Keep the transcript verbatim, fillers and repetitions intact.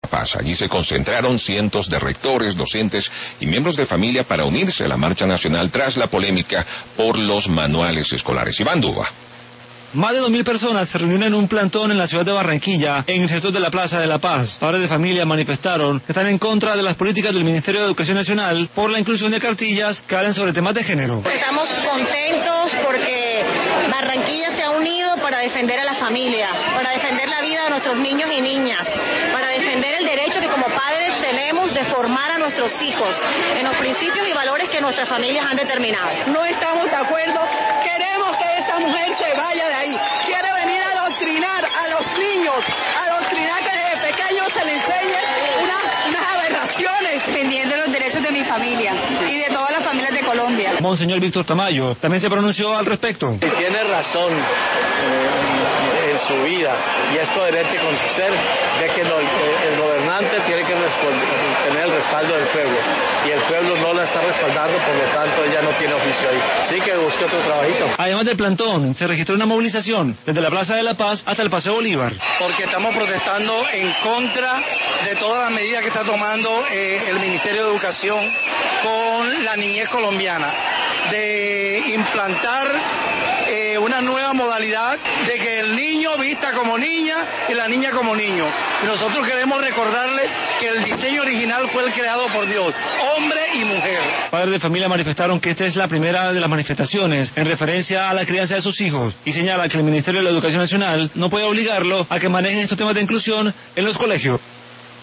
Paz. Allí se concentraron cientos de rectores, docentes y miembros de familia para unirse a la marcha nacional tras la polémica por los manuales escolares. Iván Duba. Más de dos mil personas se reunieron en un plantón en la ciudad de Barranquilla, en el sector de la Plaza de la Paz. Padres de familia manifestaron que están en contra de las políticas del Ministerio de Educación Nacional por la inclusión de cartillas que hablan sobre temas de género. Estamos contentos porque Barranquilla se ha unido para defender a la familia, para defender la vida de nuestros niños y niñas, para defender el derecho que como padres tenemos de formar a nuestros hijos en los principios y valores que nuestras familias han determinado. No estamos de acuerdo, queremos que esa mujer se vaya de ahí. Quiere venir a adoctrinar a los niños, adoctrinar que desde pequeños se les enseñe una, unas aberraciones. Defendiendo los derechos de mi familia y de todas las familias de Colombia. Monseñor Víctor Tamayo también se pronunció al respecto. Tiene razón eh, en su vida y es coherente con su ser, de que no, el, el gobernante tiene que tener el respaldo del pueblo y el pueblo no la está respaldando, por lo tanto ella no tiene oficio ahí. Sí que busque otro trabajito. Además del plantón, se registró una movilización desde la Plaza de la Paz hasta el Paseo Bolívar. Porque estamos protestando en contra de todas las medidas que está tomando eh, el Ministerio de Educación con la niñez colombiana, de implantar eh, una nueva modalidad de que el niño vista como niña y la niña como niño. Y nosotros queremos recordarle que el diseño original fue el creado por Dios, hombre y mujer. Padres de familia manifestaron que esta es la primera de las manifestaciones en referencia a la crianza de sus hijos y señalan que el Ministerio de la Educación Nacional no puede obligarlo a que manejen estos temas de inclusión en los colegios.